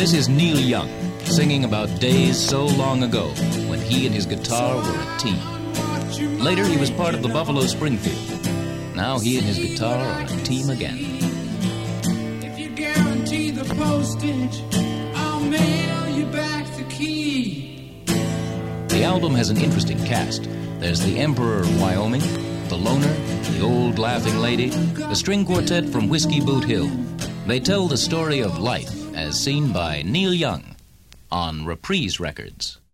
This is Neil Young, singing about days so long ago when he and his guitar were a team. Later, he was part of the Buffalo Springfield. Now he and his guitar are a team again. If you guarantee the postage, I'll mail you back the key. The album has an interesting cast. There's the Emperor of Wyoming, the Loner, the Old Laughing Lady, the string quartet from Whiskey Boot Hill. They tell the story of life as seen by Neil Young on Reprise Records.